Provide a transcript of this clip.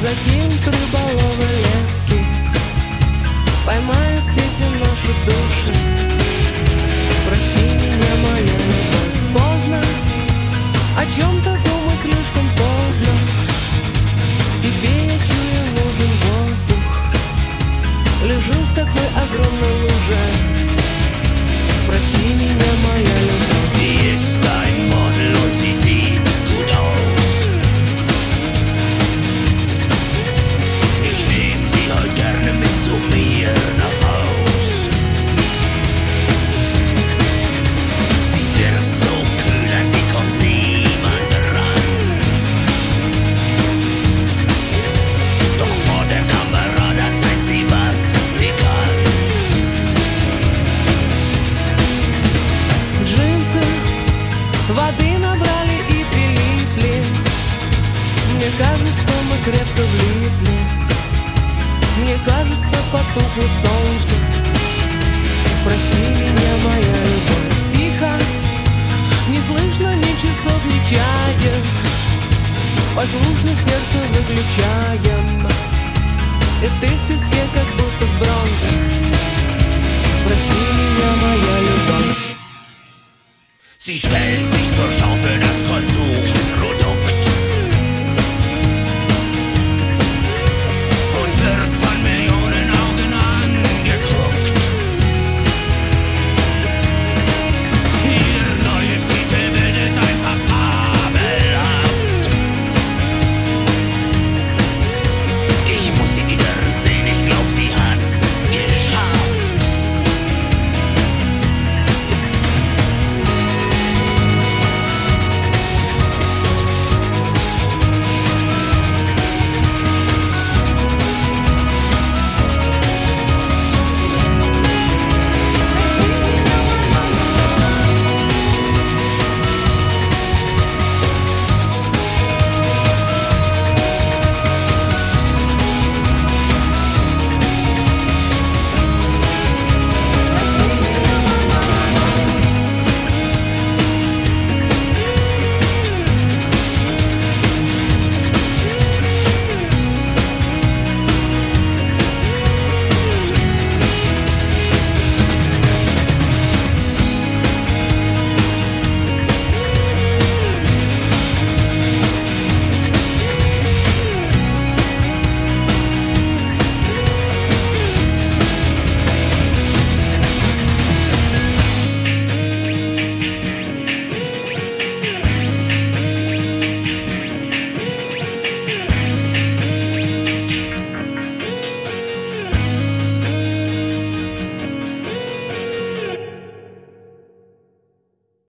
закинут рыболовы лески, поймают сети наши души. Прости меня, моя любовь, поздно о чем-то думать, слишком поздно. Тебе, я чую, нужен воздух. Лежу в такой огромной луже. Прости меня, моя любовь. Sie ist ein Model und sie sieht gut aus. Ich nehm sie heute gerne mit zu mir nach Haus. Sie wirkt so kühl, an sie kommt niemand ran. Doch vor der Kamera, da zeigt sie, was sie kann. Джинсы воды набрали и прилипли. Мне кажется, мы крепко влипли. Мне кажется, потухло солнце. Прости меня, моя любовь. Тихо, не слышно ни часов, ни чаек. Послушно сердце выключаем. И ты в песке, как будто в бронзе. Прости меня, моя любовь. Sie stellt sich zur Schau für das Konsum.